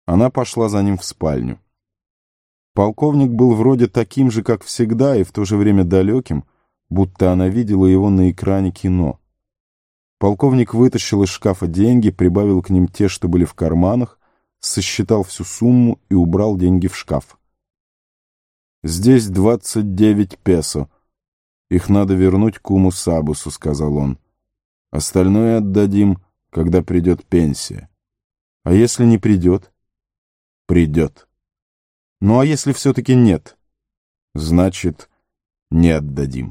Она пошла за ним в спальню. Полковник был вроде таким же, как всегда, и в то же время далеким, будто она видела его на экране кино. Полковник вытащил из шкафа деньги, прибавил к ним те, что были в карманах, сосчитал всю сумму и убрал деньги в шкаф. «Здесь 29 песо. Их надо вернуть куму Сабусу», — сказал он. «Остальное отдадим, когда придет пенсия». «А если не придет?» «Придет». «Ну а если все-таки нет?» «Значит, не отдадим».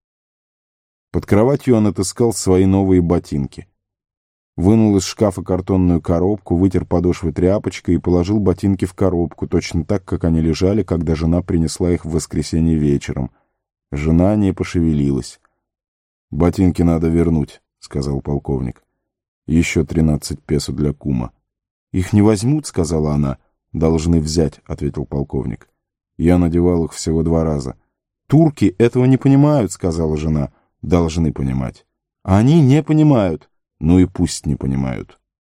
Под кроватью он отыскал свои новые ботинки. Вынул из шкафа картонную коробку, вытер подошвы тряпочкой и положил ботинки в коробку, точно так, как они лежали, когда жена принесла их в воскресенье вечером. Жена не пошевелилась. «Ботинки надо вернуть», — сказал полковник. «Еще 13 песо для кума». «Их не возьмут», — сказала она. «Должны взять», — ответил полковник. «Я надевал их всего 2 раза». «Турки этого не понимают», — сказала жена. «Должны понимать». «А они не понимают». «Ну и пусть не понимают».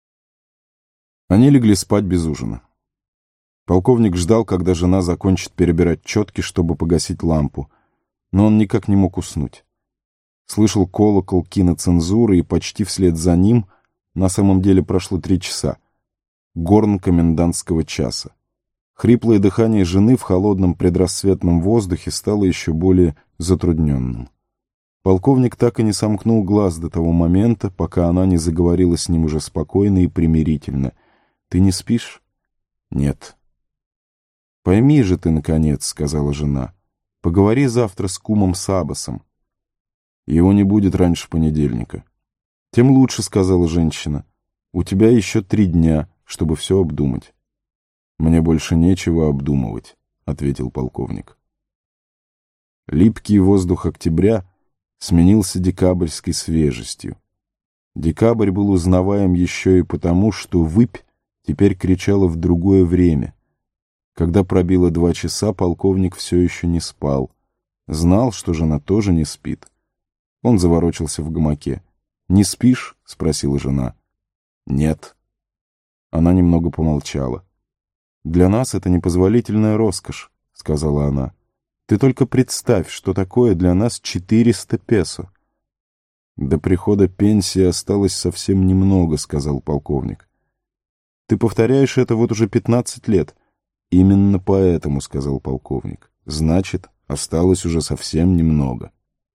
Они легли спать без ужина. Полковник ждал, когда жена закончит перебирать четки, чтобы погасить лампу, но он никак не мог уснуть. Слышал колокол киноцензуры, и почти вслед за ним, на самом деле прошло 3 часа, горн комендантского часа. Хриплое дыхание жены в холодном предрассветном воздухе стало еще более затрудненным. Полковник так и не сомкнул глаз до того момента, пока она не заговорила с ним уже спокойно и примирительно. «Ты не спишь?» «Нет». «Пойми же ты, наконец», — сказала жена. «Поговори завтра с кумом Сабосом». «Его не будет раньше понедельника». «Тем лучше», — сказала женщина. «У тебя еще 3 дня, чтобы все обдумать». «Мне больше нечего обдумывать», — ответил полковник. Липкий воздух октября сменился декабрьской свежестью. Декабрь был узнаваем еще и потому, что выпь теперь кричала в другое время. Когда пробило 2 часа, полковник все еще не спал. Знал, что жена тоже не спит. Он заворочился в гамаке. «Не спишь?» — спросила жена. «Нет». Она немного помолчала. «Для нас это непозволительная роскошь», — сказала она. «Ты только представь, что такое для нас 400 песо». «До прихода пенсии осталось совсем немного», — сказал полковник. «Ты повторяешь это вот уже 15 лет». «Именно поэтому», — сказал полковник. «Значит, осталось уже совсем немного».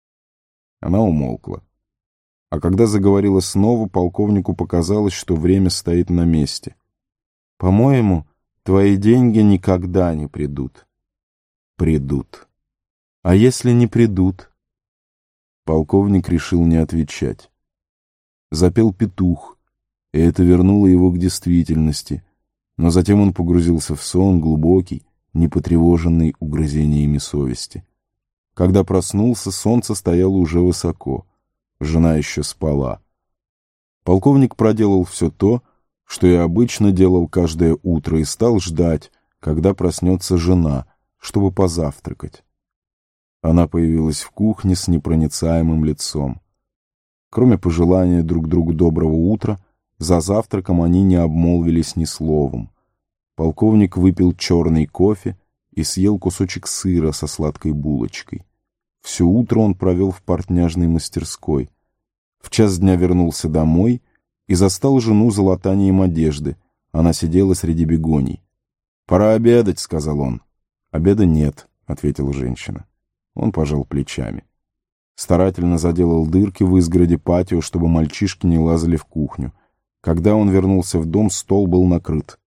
Она умолкла. А когда заговорила снова, полковнику показалось, что время стоит на месте. «По-моему, твои деньги никогда не придут». «Придут». «А если не придут?» Полковник решил не отвечать. Запел петух, и это вернуло его к действительности, но затем он погрузился в сон глубокий, не потревоженный угрызениями совести. Когда проснулся, солнце стояло уже высоко, жена еще спала. Полковник проделал все то, что и обычно делал каждое утро, и стал ждать, когда проснется жена, чтобы позавтракать. Она появилась в кухне с непроницаемым лицом. Кроме пожелания друг другу доброго утра, за завтраком они не обмолвились ни словом. Полковник выпил черный кофе и съел кусочек сыра со сладкой булочкой. Все утро он провел в портняжной мастерской. В 1:00 дня вернулся домой и застал жену за латанием одежды. Она сидела среди бегоний. «Пора обедать», — сказал он. «Обеда нет», — ответила женщина. Он пожал плечами. Старательно заделал дырки в изгороди патио, чтобы мальчишки не лазали в кухню. Когда он вернулся в дом, стол был накрыт.